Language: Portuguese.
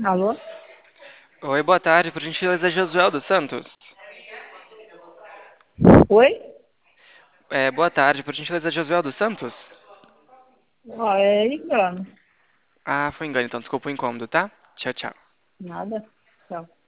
Alô? Oi, boa tarde, por gentileza, Josué dos Santos. Oi? Boa tarde, por gentileza, Josué dos Santos. Ó, é engano. Ah, foi engano, então desculpa o incômodo, tá? Tchau, tchau. Nada. Tchau.